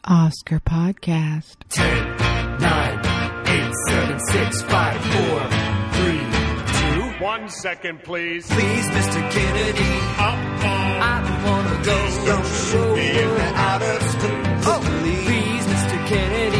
Oscar Podcast. 10, 9, 8, 7, 6, 5, 4, 3, 2. 1 second, please. Please, Mr. Kennedy. I don't want to go. Don't show me out of space. Oh, please, Mr. Kennedy.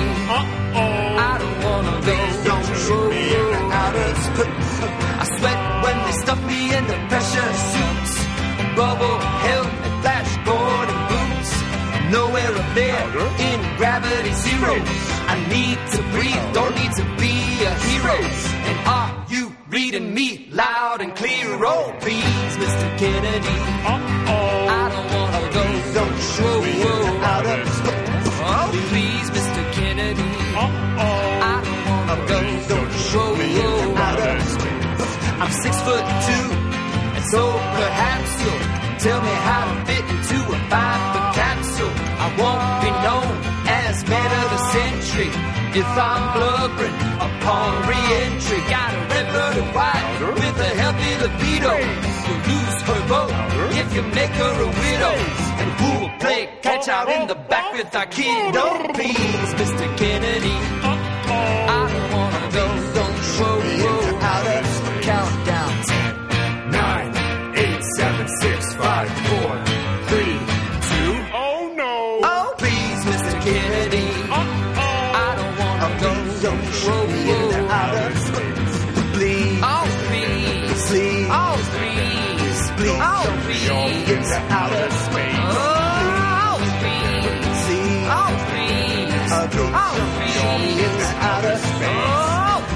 I don't want to go. Don't show me out of space. I sweat when they stuff me in the pressure suits. Bubble, helmet, flashboard, and boots. Nowhere up there in gravity zero. I need to breathe, don't need to be a hero. And are you reading me loud and clear? Oh, please, Mr. Kennedy. I don't want to go. Don't show me out of space. Oh, please, Mr. Kennedy. I don't want to go. Don't show me out of space. I'm 6'2", and so perhaps you'll tell me how to fit into a 5-foot capsule. I won't be known as man of the century if I'm blubbering upon re-entry. Got a red-blooded wife with a healthy libido. You'll lose her vote if you make her a widow. And who will play catch out in the back with our kid? Oh, please, Mr. Kennedy. I don't wanna go. Don't show me out of countdown. 10, 9, 8, 7, 6, 5, 4, 3, 2. Oh, no. Oh, please, Mr. Kennedy. I don't wanna go. Don't show me out of space. Please. Oh, please. Please. Oh, please. Please. Oh, please. Don't get out of space. Oh, please. Please. Oh, please. Oh, please. Don't get out of space. Oh,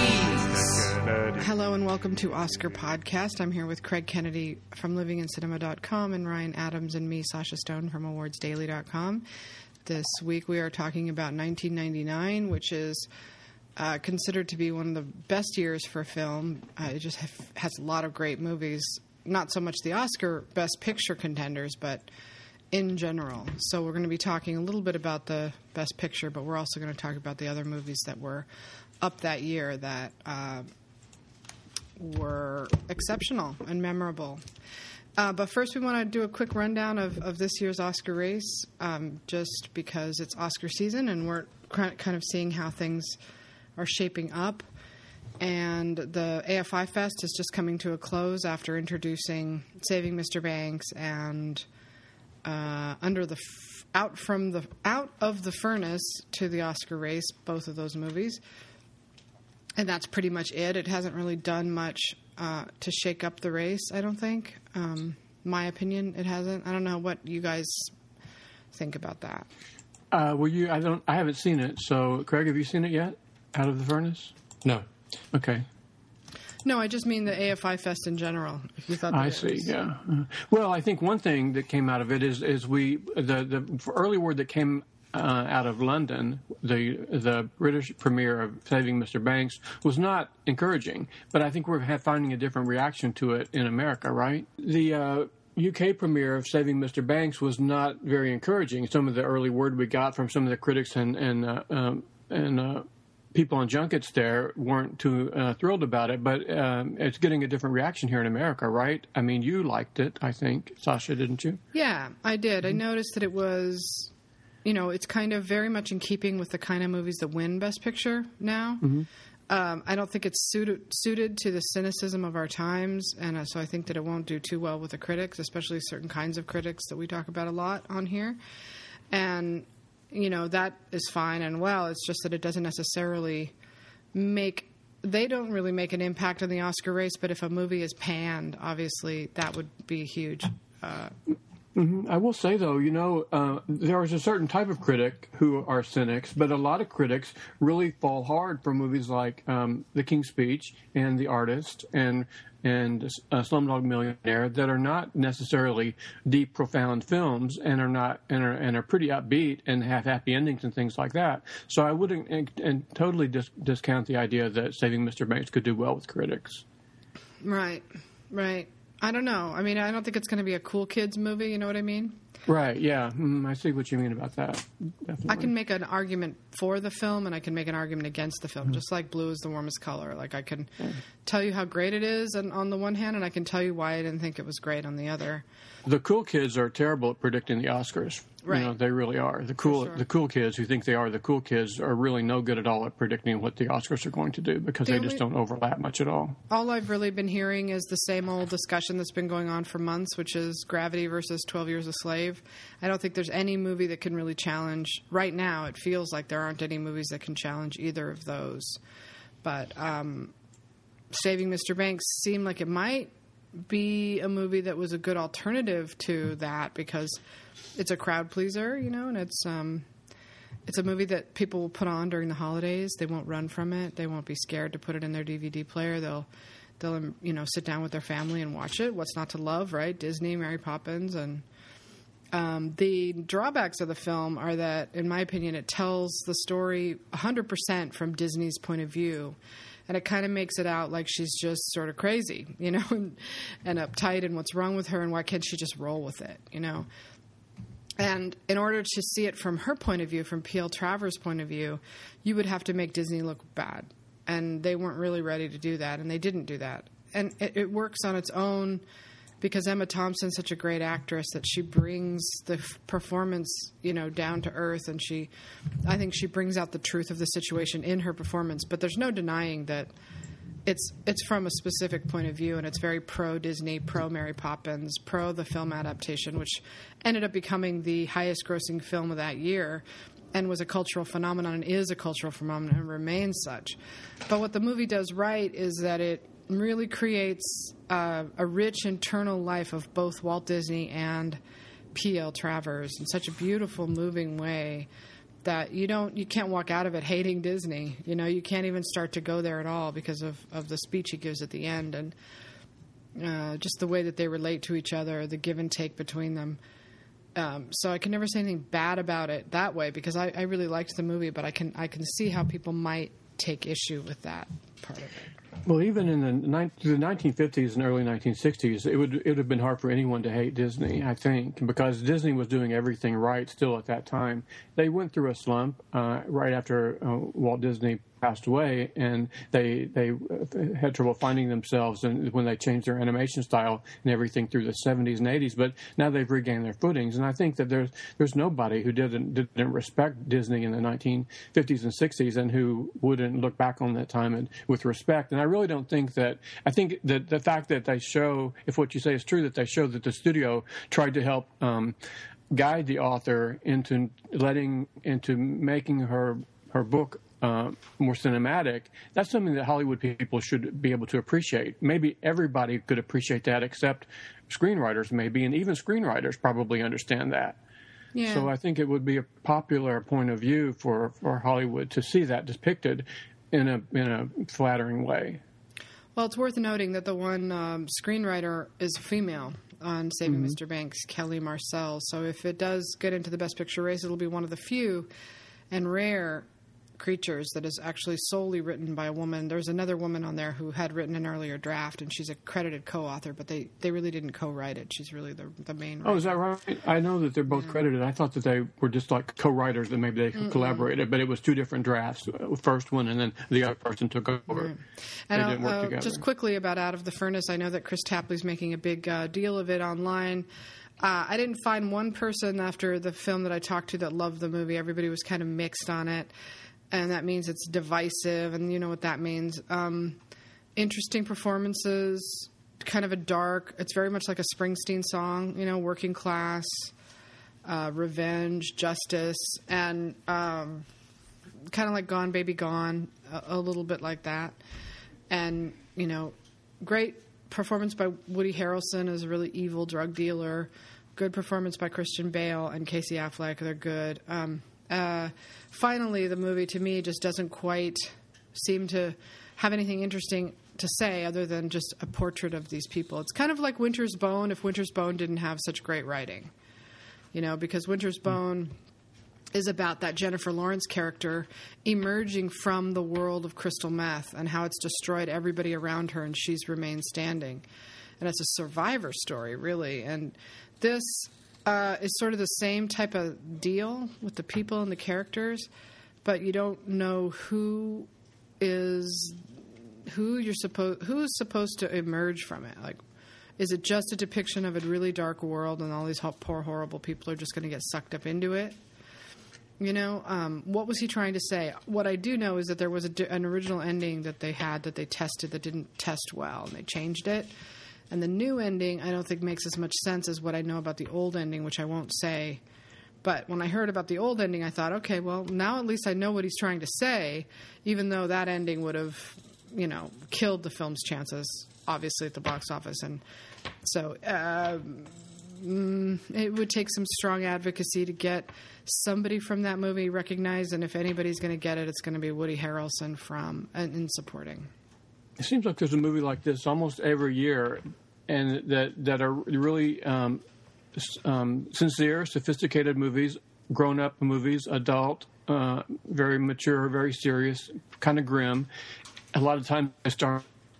please. Hello and welcome to Oscar Podcast. I'm here with Craig Kennedy from livingincinema.com and Ryan Adams and me, Sasha Stone from awardsdaily.com. This week we are talking about 1999, which is considered to be one of the best years for film. It just has a lot of great movies, not so much the Oscar Best Picture contenders, but in general. So we're going to be talking a little bit about the Best Picture, but we're also going to talk about the other movies that were up that year that were exceptional and memorable. But first we want to do a quick rundown of this year's Oscar race, just because it's Oscar season and we're kind of seeing how things are shaping up. And the AFI Fest is just coming to a close after introducing Saving Mr. Banks and Out of the Furnace to the Oscar race, both of those movies. And that's pretty much it. It hasn't really done much to shake up the race, I don't think. My opinion, it hasn't. I don't know what you guys think about that. I haven't seen it. So, Craig, have you seen it yet? Out of the Furnace? No. Okay. No, I just mean the AFI Fest in general. If you thought I see. Yeah. Well, I think one thing that came out of it is the early word that came out of London, the British premiere of Saving Mr. Banks, was not encouraging. But I think we're finding a different reaction to it in America, right? The UK premiere of Saving Mr. Banks was not very encouraging. Some of the early word we got from some of the critics and people on junkets there weren't too thrilled about it, but it's getting a different reaction here in America, right? I mean, you liked it, I think. Sasha, didn't you? Yeah, I did. I noticed that it was, it's kind of very much in keeping with the kind of movies that win Best Picture now. Mm-hmm. I don't think it's suited to the cynicism of our times, and so I think that it won't do too well with the critics, especially certain kinds of critics that we talk about a lot on here. And that is fine and well. It's just that it doesn't necessarily they don't really make an impact on the Oscar race, but if a movie is panned, obviously that would be huge. I will say, though, there is a certain type of critic who are cynics, but a lot of critics really fall hard for movies like The King's Speech and The Artist and Slumdog Millionaire that are not necessarily deep, profound films and are pretty upbeat and have happy endings and things like that. So I wouldn't totally discount the idea that Saving Mr. Banks could do well with critics. Right. I don't know. I mean, I don't think it's going to be a cool kids movie. You know what I mean? Right. Yeah. I see what you mean about that. Definitely. I can make an argument for the film and I can make an argument against the film, just like Blue is the Warmest Color. Like I can tell you how great it is on the one hand, and I can tell you why I didn't think it was great on the other. The cool kids are terrible at predicting the Oscars. Right. You know, they really are. The cool kids who think they are the cool kids are really no good at all at predicting what the Oscars are going to do because they just don't overlap much at all. All I've really been hearing is the same old discussion that's been going on for months, which is Gravity versus 12 Years a Slave. I don't think there's any movie that can really challenge. Right now, it feels like there aren't any movies that can challenge either of those. But Saving Mr. Banks seemed like it might be a movie that was a good alternative to that because it's a crowd pleaser, you know, and it's a movie that people will put on during the holidays. They won't run from it. They won't be scared to put it in their DVD player. They'll you know, sit down with their family and watch it. What's not to love, right? Disney, Mary Poppins, and the drawbacks of the film are that, in my opinion, it tells the story 100% from Disney's point of view. And it kind of makes it out like she's just sort of crazy, you know, and uptight and what's wrong with her and why can't she just roll with it, you know. And in order to see it from her point of view, from P.L. Travers' point of view, you would have to make Disney look bad. And they weren't really ready to do that, and they didn't do that. And it works on its own because Emma Thompson's such a great actress that she brings the performance, you know, down to earth, and I think she brings out the truth of the situation in her performance. But there's no denying that it's from a specific point of view, and it's very pro-Disney, pro-Mary Poppins, pro the film adaptation, which ended up becoming the highest-grossing film of that year and was a cultural phenomenon and is a cultural phenomenon and remains such. But what the movie does right is that it really creates a rich internal life of both Walt Disney and P.L. Travers in such a beautiful, moving way that you can't walk out of it hating Disney. You know, you can't even start to go there at all because of the speech he gives at the end and just the way that they relate to each other, the give and take between them. So I can never say anything bad about it that way because I really liked the movie, but I can see how people might take issue with that part of it. Well, even in the 1950s and early 1960s, it would have been hard for anyone to hate Disney, I think, because Disney was doing everything right still at that time. They went through a slump right after Walt Disney passed away, and they had trouble finding themselves and when they changed their animation style and everything through the 70s and 80s. But now they've regained their footings, and I think that there's nobody who didn't respect Disney in the 1950s and 60s and who wouldn't look back on that time with respect. And I really don't think that. I think that the fact that they show, if what you say is true, that they show that the studio tried to help guide the author into making her book more cinematic, that's something that Hollywood people should be able to appreciate. Maybe everybody could appreciate that except screenwriters maybe, and even screenwriters probably understand that. Yeah. So I think it would be a popular point of view for Hollywood to see that depicted in a flattering way. Well, it's worth noting that the one screenwriter is female on Saving Mr. Banks, Kelly Marcel. So if it does get into the Best Picture race, it'll be one of the few and rare creatures that is actually solely written by a woman. There's another woman on there who had written an earlier draft, and she's a credited co-author, but they really didn't co-write it. She's really the main writer. Oh, is that right? I know that they're both credited. I thought that they were just like co-writers, that maybe they collaborated, but it was two different drafts. First one, and then the other person took over. Right. And they didn't work together. Just quickly about Out of the Furnace, I know that Chris Tapley's making a big deal of it online. I didn't find one person after the film that I talked to that loved the movie. Everybody was kind of mixed on it. And that means it's divisive, and you know what that means. Interesting performances, kind of a dark, it's very much like a Springsteen song, you know, working class, revenge, justice, and kind of like Gone Baby Gone, a little bit like that. And, you know, great performance by Woody Harrelson as a really evil drug dealer. Good performance by Christian Bale and Casey Affleck. They're good. Finally, the movie, to me, just doesn't quite seem to have anything interesting to say other than just a portrait of these people. It's kind of like Winter's Bone if Winter's Bone didn't have such great writing. You know, because Winter's Bone is about that Jennifer Lawrence character emerging from the world of crystal meth and how it's destroyed everybody around her and she's remained standing. And it's a survivor story, really. And this is sort of the same type of deal with the people and the characters, but you don't know who's supposed to emerge from it. Like, Is it just a depiction of a really dark world and all these poor, horrible people are just going to get sucked up into it? You know, what was he trying to say? What I do know is that there was an original ending that they had that they tested that didn't test well, and they changed it. And the new ending, I don't think makes as much sense as what I know about the old ending, which I won't say. But when I heard about the old ending, I thought, okay, well, now at least I know what he's trying to say, even though that ending would have, you know, killed the film's chances, obviously, at the box office. And so it would take some strong advocacy to get somebody from that movie recognized, and if anybody's going to get it, it's going to be Woody Harrelson in supporting. It seems like there's a movie like this almost every year, and that are really sincere, sophisticated movies, grown-up movies, adult, very mature, very serious, kind of grim. A lot of times I start...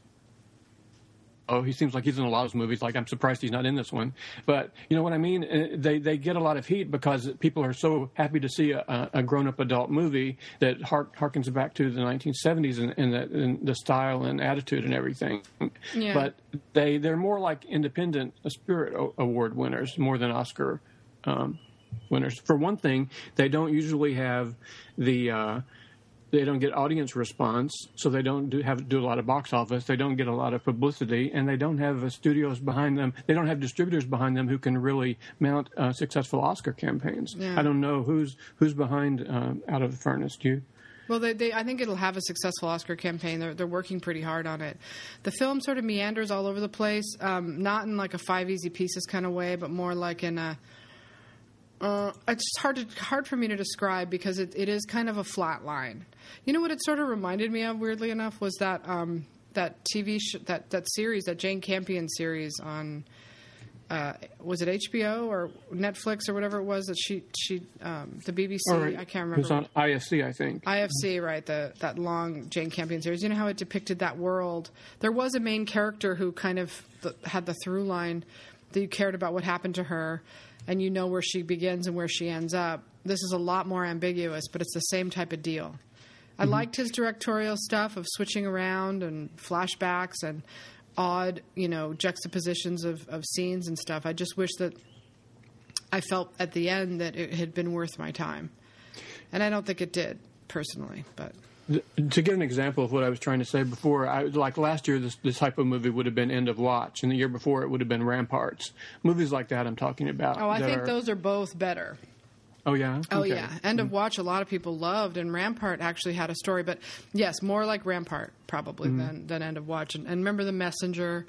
Oh, he seems like he's in a lot of movies. Like, I'm surprised he's not in this one. But you know what I mean? They get a lot of heat because people are so happy to see a grown-up adult movie that harkens back to the 1970s and the style and attitude and everything. Yeah. But they're more like independent Spirit Award winners more than Oscar winners. For one thing, they don't usually have they don't get audience response, so they don't do a lot of box office. They don't get a lot of publicity, and they don't have studios behind them. They don't have distributors behind them who can really mount successful Oscar campaigns. Yeah. I don't know who's behind Out of the Furnace. Do you? Well, I think it'll have a successful Oscar campaign. They're working pretty hard on it. The film sort of meanders all over the place, not in like a Five Easy Pieces kind of way, but more like in a... it's hard for me to describe because it is kind of a flat line. You know what it sort of reminded me of, weirdly enough, was that TV that series, that Jane Campion series on was it HBO or Netflix or whatever it was that she the BBC, right. I can't remember. It was on IFC, I think. IFC, right? That long Jane Campion series. You know how it depicted that world? There was a main character who kind of had the through line that you cared about what happened to her. And you know where she begins and where she ends up. This is a lot more ambiguous, but it's the same type of deal. I liked his directorial stuff of switching around and flashbacks and odd, you know, juxtapositions of scenes and stuff. I just wish that I felt at the end that it had been worth my time. And I don't think it did, personally, but... To give an example of what I was trying to say before, like last year, this type of movie would have been End of Watch, and the year before it would have been Ramparts. Movies like that I'm talking about. Oh, I think those are both better. Oh, yeah? Oh, Okay. yeah. End of Watch, a lot of people loved, and Rampart actually had a story. But, yes, more like Rampart, probably, than End of Watch. And remember The Messenger,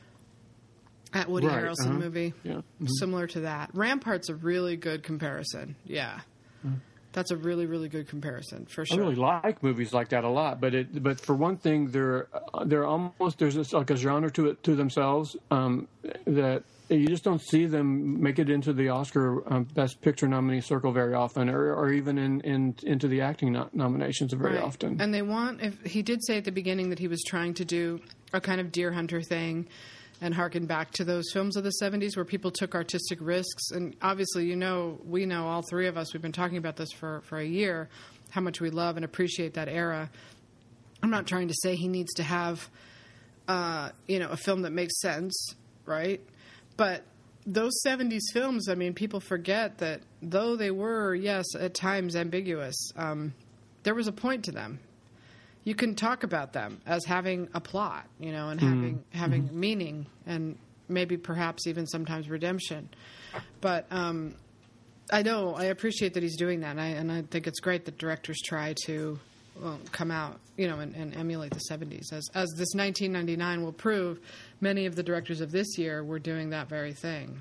that Woody Harrelson movie? Yeah. Similar to that. Rampart's a really good comparison. Yeah. That's a really, really good comparison, for sure. I really like movies like that a lot, but for one thing, they're almost, there's like a genre to themselves that you just don't see them make it into the Oscar Best Picture nominee circle very often, or even into the acting nominations very often. And they want, he did say at the beginning that he was trying to do a kind of Deer Hunter thing and harken back to those films of the 70s where people took artistic risks. And obviously, you know, we know, all three of us, we've been talking about this for a year, how much we love and appreciate that era. I'm not trying to say he needs to have, you know, a film that makes sense, right? But those 70s films, I mean, people forget that though they were, yes, at times ambiguous, there was a point to them. You can talk about them as having a plot, you know, and having meaning and maybe perhaps even sometimes redemption. But I appreciate that he's doing that, and I think it's great that directors try to come out, you know, and emulate the 70s. As this 1999 will prove, many of the directors of this year were doing that very thing.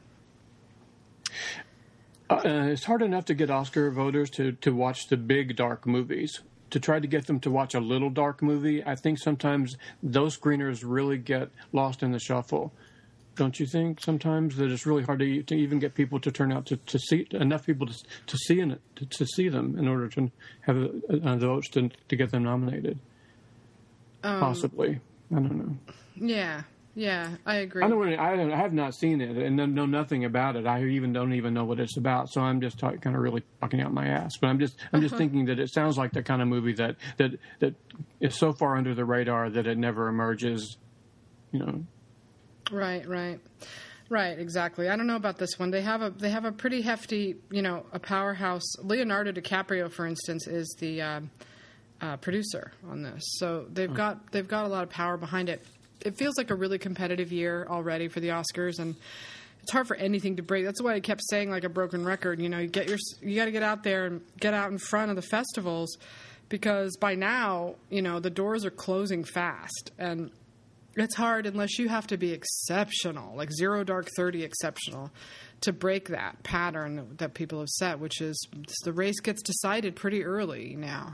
It's hard enough to get Oscar voters to watch the big, dark movies. To try to get them to watch a little dark movie, I think sometimes those screeners really get lost in the shuffle. Don't you think sometimes that it's really hard to even get people to turn out to see enough people to see them in order to have the votes to get them nominated? Possibly, I don't know. Yeah, I agree. I have not seen it and know nothing about it. I don't even know what it's about. So I'm just kind of really talking out my ass. But I'm just thinking that it sounds like the kind of movie that is so far under the radar that it never emerges, you know, Right, exactly. I don't know about this one. They have a pretty hefty, a powerhouse. Leonardo DiCaprio, for instance, is the producer on this. So they've got a lot of power behind it. It feels like a really competitive year already for the Oscars, and it's hard for anything to break. That's why I kept saying, like a broken record. You got to get out there and get out in front of the festivals, because by now, the doors are closing fast, and it's hard unless you have to be exceptional, like Zero Dark 30 exceptional, to break that pattern that people have set, which is the race gets decided pretty early now,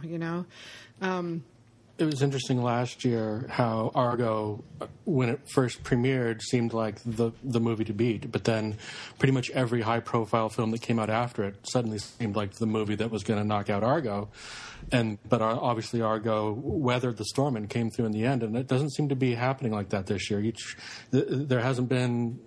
It was interesting last year how Argo, when it first premiered, seemed like the movie to beat, but then pretty much every high-profile film that came out after it suddenly seemed like the movie that was going to knock out Argo. But obviously Argo weathered the storm and came through in the end, and it doesn't seem to be happening like that this year. There hasn't been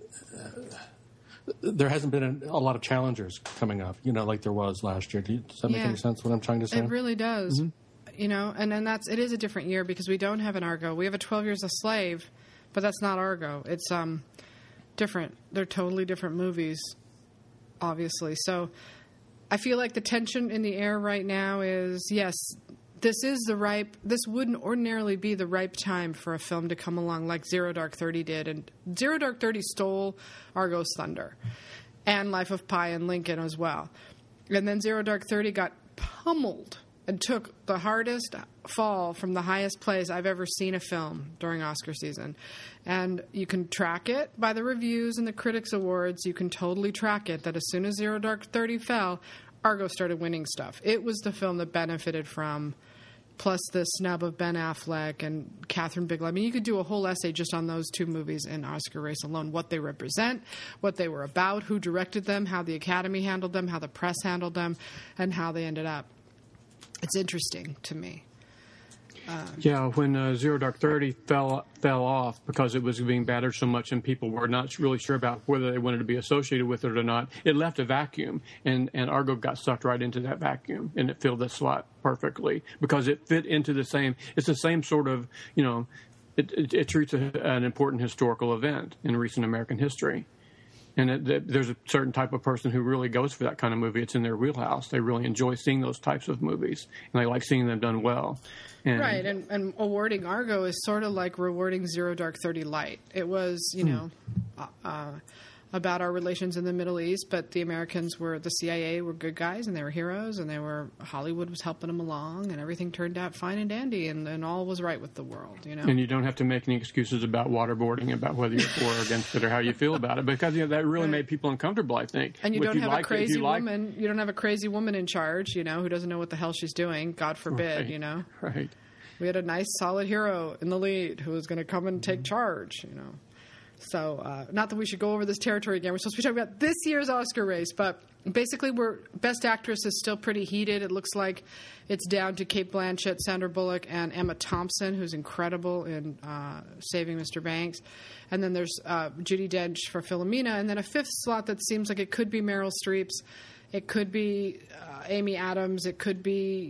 a lot of challengers coming up, like there was last year. Does that make any sense, what I'm trying to say? It really does. Mm-hmm. And then it is a different year because we don't have an Argo. We have a 12 Years a Slave, but that's not Argo. It's different. They're totally different movies, obviously. So I feel like the tension in the air right now is, yes, this wouldn't ordinarily be the ripe time for a film to come along like Zero Dark 30 did. And Zero Dark 30 stole Argo's thunder, and Life of Pi and Lincoln as well. And then Zero Dark 30 got pummeled and took the hardest fall from the highest place I've ever seen a film during Oscar season. And you can track it by the reviews and the Critics' Awards. You can totally track it that as soon as Zero Dark 30 fell, Argo started winning stuff. It was the film that benefited from, plus the snub of Ben Affleck and Catherine Bigelow. I mean, you could do a whole essay just on those two movies in Oscar race alone, what they represent, what they were about, who directed them, how the Academy handled them, how the press handled them, and how they ended up. It's interesting to me. When Zero Dark 30 fell off because it was being battered so much and people were not really sure about whether they wanted to be associated with it or not, it left a vacuum, and Argo got sucked right into that vacuum, and it filled the slot perfectly because it fit into it's the same sort of, it treats an important historical event in recent American history. And there's a certain type of person who really goes for that kind of movie. It's in their wheelhouse. They really enjoy seeing those types of movies, and they like seeing them done well. Right, and awarding Argo is sort of like rewarding Zero Dark 30 light. It was, about our relations in the Middle East, but the CIA were good guys, and they were heroes, and Hollywood was helping them along, and everything turned out fine and dandy, and all was right with the world, And you don't have to make any excuses about waterboarding, about whether you're for or against it or how you feel about it, because that really made people uncomfortable, I think. And you don't have a crazy woman. You don't have a crazy woman in charge, who doesn't know what the hell she's doing. God forbid, Right. We had a nice, solid hero in the lead who was going to come and take charge, So, not that we should go over this territory again. We're supposed to be talking about this year's Oscar race, but basically, Best Actress is still pretty heated. It looks like it's down to Cate Blanchett, Sandra Bullock, and Emma Thompson, who's incredible in Saving Mr. Banks. And then there's Judi Dench for Philomena, and then a fifth slot that seems like it could be Meryl Streep's, it could be Amy Adams, it could be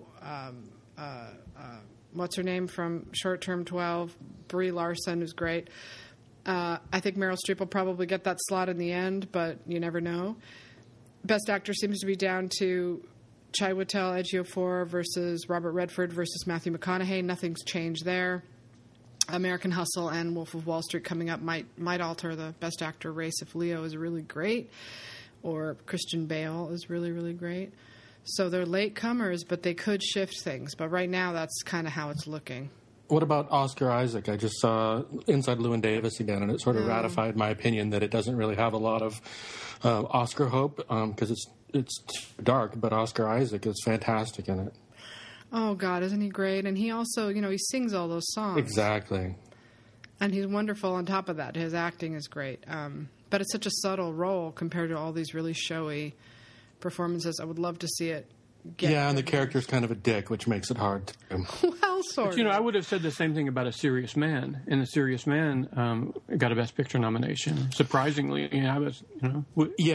what's her name from Short Term 12, Brie Larson, who's great. I think Meryl Streep will probably get that slot in the end, but you never know. Best Actor seems to be down to Chiwetel Ejiofor versus Robert Redford versus Matthew McConaughey. Nothing's changed there. American Hustle and Wolf of Wall Street coming up might alter the Best Actor race if Leo is really great or Christian Bale is really, really great. So they're latecomers, but they could shift things. But right now, that's kind of how it's looking. What about Oscar Isaac? I just saw Inside Llewyn Davis again, and it sort of ratified my opinion that it doesn't really have a lot of Oscar hope because it's dark, but Oscar Isaac is fantastic in it. Oh, God, isn't he great? And he also, he sings all those songs. Exactly. And he's wonderful on top of that. His acting is great. But it's such a subtle role compared to all these really showy performances. I would love to see it get. Yeah, and the character's kind of a dick, which makes it hard to do. Well, sort of. I would have said the same thing about A Serious Man. And A Serious Man got a Best Picture nomination. Surprisingly, I was, and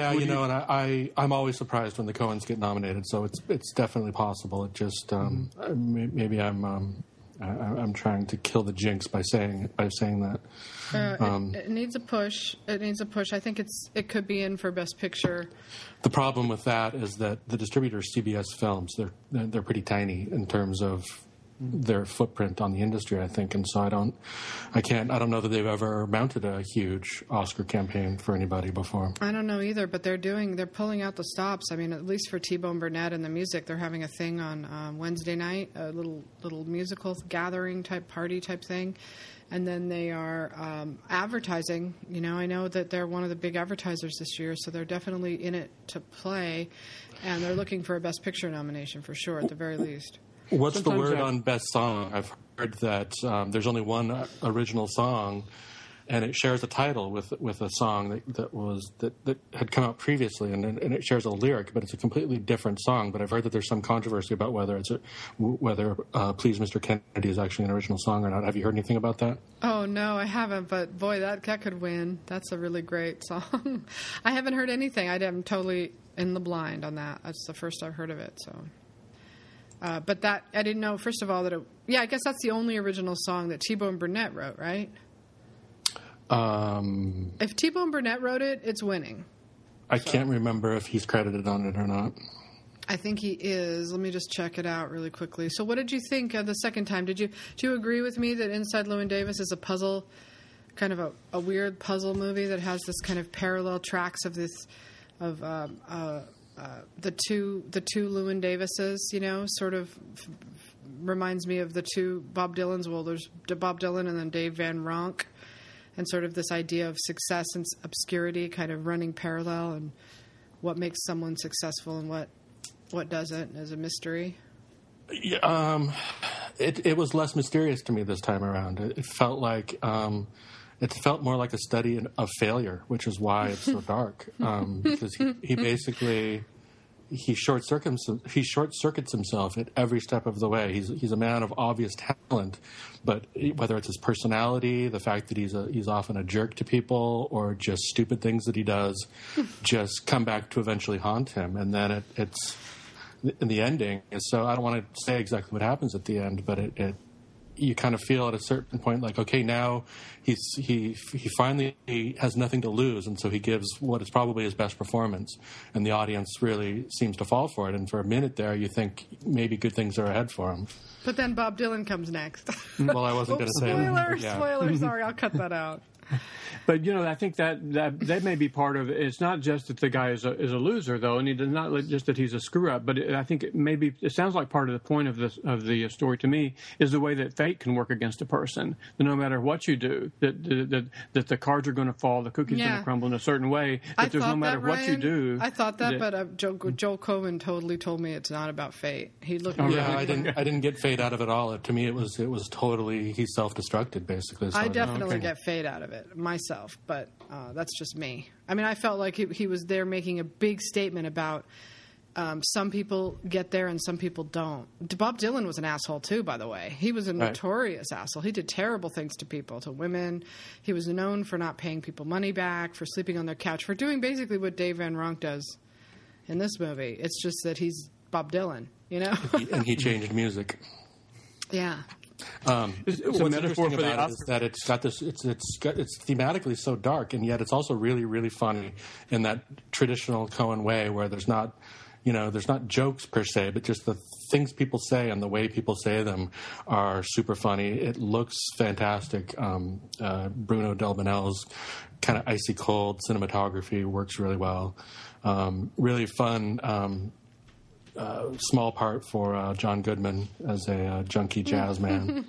I'm always surprised when the Coens get nominated. So it's definitely possible. It just maybe I'm I'm trying to kill the jinx by saying that. It needs a push. It needs a push. I think it could be in for Best Picture. The problem with that is that the distributor CBS Films, they're pretty tiny in terms of their footprint on the industry, I think, and so I don't know that they've ever mounted a huge Oscar campaign for anybody before. I don't know either, but they're pulling out the stops. I mean, at least for T-Bone Burnett and the music, they're having a thing on Wednesday night, a little musical gathering type party type thing, and then they are advertising. You know, I know that they're one of the big advertisers this year, so they're definitely in it to play, and they're looking for a Best Picture nomination for sure, at the very least. What's the word on Best Song? I've heard that there's only one original song, and it shares a title with a song that had come out previously, and it shares a lyric, but it's a completely different song. But I've heard that there's some controversy about whether "Please, Mr. Kennedy" is actually an original song or not. Have you heard anything about that? Oh no, I haven't. But boy, that could win. That's a really great song. I haven't heard anything. I'm totally in the blind on that. That's the first I've heard of it. So. But that, I didn't know, first of all, that I guess that's the only original song that T-Bone Burnett wrote, right? If T-Bone Burnett wrote it, it's winning. I can't remember if he's credited on it or not. I think he is. Let me just check it out really quickly. So what did you think the second time? Do you agree with me that Inside Llewyn Davis is a puzzle, kind of a weird puzzle movie that has this kind of parallel tracks of this, of the two Llewyn Davises, you know, sort of reminds me of the two Bob Dylans. Well, there's Bob Dylan and then Dave Van Ronk, and sort of this idea of success and obscurity kind of running parallel, and what makes someone successful and what doesn't is a mystery. Yeah, it was less mysterious to me this time around. It felt like it felt more like a study of failure, which is why it's so dark. Because he basically short circuits himself at every step of the way. He's a man of obvious talent, but whether it's his personality, the fact that he's often a jerk to people, or just stupid things that he does, just come back to eventually haunt him. And then it's in the ending. So I don't want to say exactly what happens at the end, but it you kind of feel at a certain point like, okay, now he finally has nothing to lose, and so he gives what is probably his best performance, and the audience really seems to fall for it. And for a minute there, you think maybe good things are ahead for him. But then Bob Dylan comes next. Well, I wasn't going to say that. Spoiler, sorry, I'll cut that out. But, you know, I think that may be part of it. It's not just that the guy is a loser, though, and he does not just that he's a screw-up, but I think it sounds like part of the point of the story to me is the way that fate can work against a person. That no matter what you do, that the cards are going to fall, the cookie's going to crumble in a certain way, that there's no matter what you do. I thought that, but Joel Cohen totally told me it's not about fate. He looked I didn't get fate out of it all. To me, it was totally, he self-destructed, basically. So I definitely get fate out of it myself, but that's just me. I mean, I felt like he was there making a big statement about some people get there and some people don't. Bob Dylan was an asshole too, by the way. He was a notorious asshole. He did terrible things to people, to women. He was known for not paying people money back, for sleeping on their couch, for doing basically what Dave Van Ronk does in this movie. It's just that he's Bob Dylan, you know? And he changed music. Yeah. It's what's a metaphor interesting for the about it is that it's got this. It's thematically so dark, and yet it's also really, really funny in that traditional Coen way, where there's not jokes per se, but just the things people say and the way people say them are super funny. It looks fantastic. Bruno Delbonnel's kind of icy cold cinematography works really well. Really fun. Small part for John Goodman as a junkie jazz man.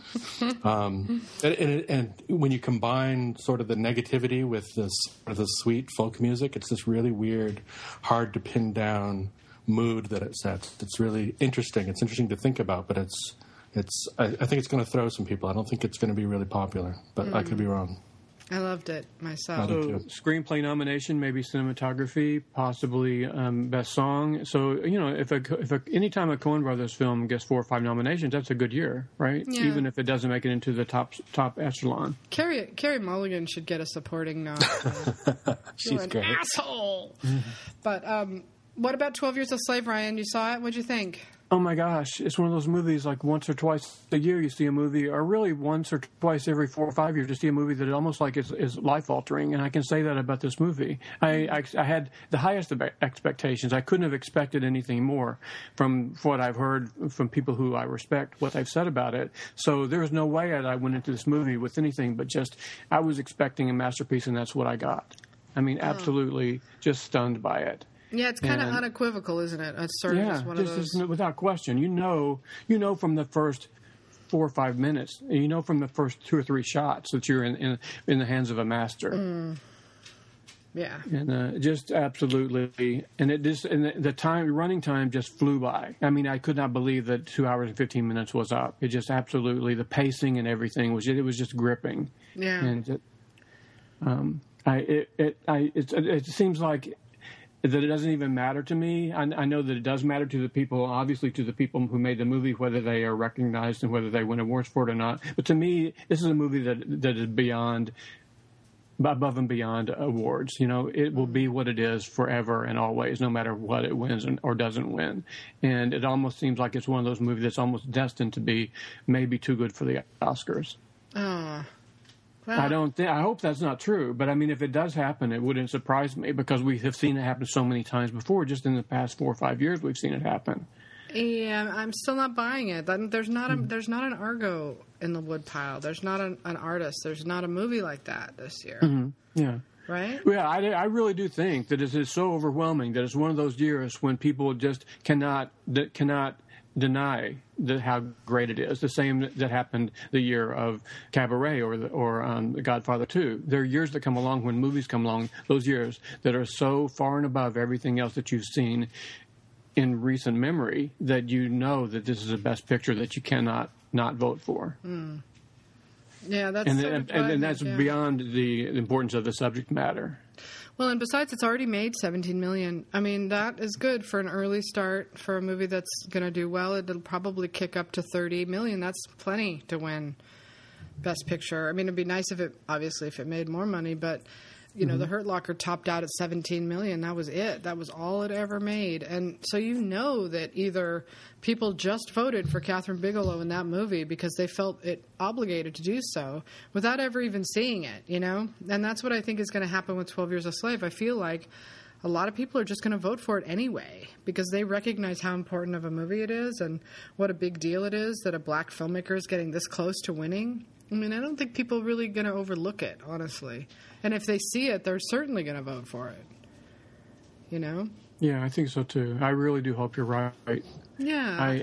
And when you combine sort of the negativity with this sweet folk music, it's this really weird, hard to pin down mood that it sets. It's really interesting. It's interesting to think about, but I think it's going to throw some people. I don't think it's going to be really popular, but I could be wrong. I loved it myself. So screenplay nomination, maybe cinematography, possibly best song. So if anytime a Coen Brothers film gets 4 or 5 nominations, that's a good year, right? Yeah. Even if it doesn't make it into the top echelon. Carey Mulligan should get a supporting nod. She's great. Asshole. But what about 12 Years a Slave, Ryan? You saw it. What'd you think? Oh my gosh, it's one of those movies like once or twice a year you see a movie, or really once or twice every 4 or 5 years to see a movie that almost like is life-altering, and I can say that about this movie. I had the highest of expectations. I couldn't have expected anything more from what I've heard from people who I respect, what they've said about it. So there was no way that I went into this movie with anything but just, I was expecting a masterpiece, and that's what I got. I mean, absolutely just stunned by it. Yeah, it's kind of unequivocal, isn't it? It's sort of just one of those. Without question. You know from the first 4 or 5 minutes, you know from the first 2 or 3 shots that you're in the hands of a master. Yeah. And just absolutely, and the running time just flew by. I mean, I could not believe that 2 hours and 15 minutes was up. It just absolutely, the pacing and everything was just gripping. Yeah. And it seems like that it doesn't even matter to me. I know that it does matter to the people, obviously to the people who made the movie, whether they are recognized and whether they win awards for it or not. But to me, this is a movie that is above and beyond awards. You know, it will be what it is forever and always, no matter what it wins or doesn't win. And it almost seems like it's one of those movies that's almost destined to be maybe too good for the Oscars. Oh. Well, I hope that's not true, but I mean, if it does happen, it wouldn't surprise me because we have seen it happen so many times before. Just in the past 4 or 5 years, we've seen it happen. Yeah, I'm still not buying it. There's not an Argo in the woodpile. There's not an artist. There's not a movie like that this year. Mm-hmm. Yeah. Right? Yeah, I really do think that it is so overwhelming that it's one of those years when people just cannot deny how great it is. The same that happened the year of Cabaret or The Godfather 2. There are years that come along when movies come along, those years that are so far and above everything else that you've seen in recent memory that you know that this is a best picture that you cannot not vote for. Mm. Yeah, that's and that's beyond the importance of the subject matter. Well, and besides, it's already made $17 million. I mean, that is good for an early start for a movie that's going to do well. It'll probably kick up to $30 million. That's plenty to win Best Picture. I mean, it'd be nice if it made more money, but you know, The Hurt Locker topped out at $17 million. That was it. That was all it ever made. And so you know that either people just voted for Catherine Bigelow in that movie because they felt it obligated to do so without ever even seeing it, you know? And that's what I think is going to happen with 12 Years a Slave. I feel like a lot of people are just going to vote for it anyway because they recognize how important of a movie it is and what a big deal it is that a black filmmaker is getting this close to winning. I mean, I don't think people are really going to overlook it, honestly. And if they see it, they're certainly going to vote for it. You know? Yeah, I think so too. I really do hope you're right. Yeah,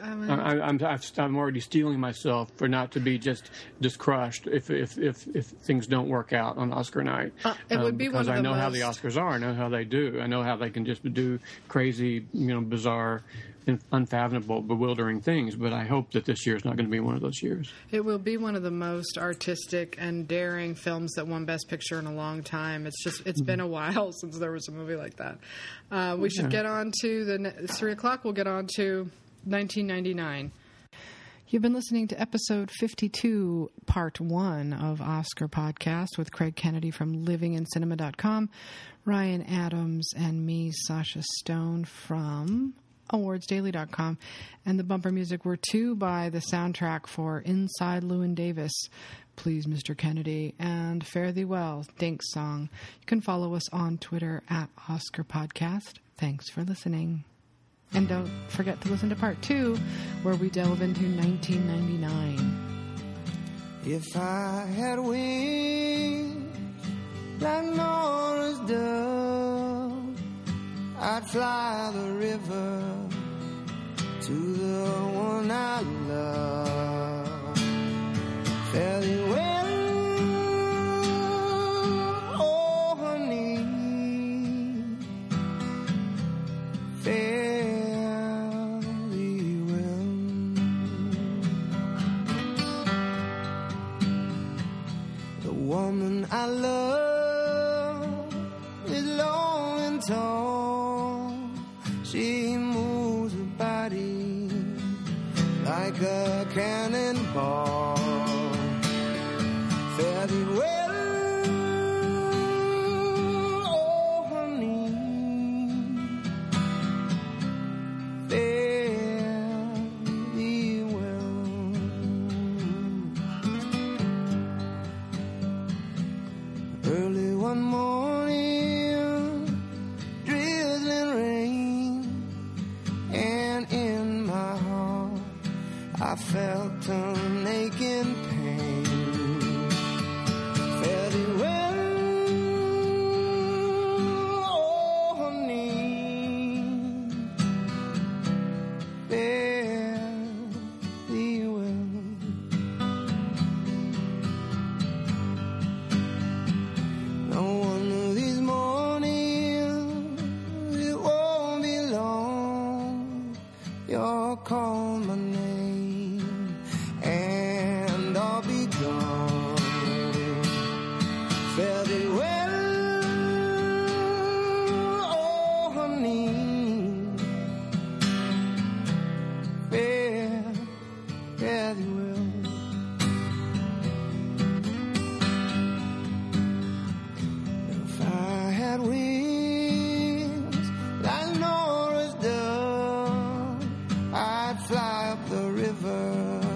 I'm already steeling myself for not to be just crushed if things don't work out on Oscar night. It would be one of the because I know how the Oscars are. I know how they do. I know how they can just do crazy, bizarre, unfathomable, bewildering things. But I hope that this year is not going to be one of those years. It will be one of the most artistic and daring films that won Best Picture in a long time. It's been a while since there was a movie like that. We should get on to 3 o'clock. We'll get on to 1999. You've been listening to episode 52, part 1 of Oscar Podcast with Craig Kennedy from livingincinema.com, Ryan Adams, and me, Sasha Stone, from awardsdaily.com. And the bumper music were 2 by the soundtrack for Inside Llewyn Davis, Please Mr. Kennedy, and Fare Thee Well, Dink's song. You can follow us on Twitter at Oscar Podcast. Thanks for listening. And don't forget to listen to part 2, where we delve into 1999. If I had wings like Nora's dove, I'd fly the river to the one I love. Fare thee well, oh honey, fare thee well. The woman I love is long and tall. She moves her body like a cannonball. Fare thee well, oh honey, fare I felt an aching pain. Fare thee well, oh honey. Fare thee well. No one of these mornings, it won't be long. You'll call my name, and I'll be gone. Fare thee well, oh honey. Fare thee well. If I had wings like Nora's dove, I'd fly up the river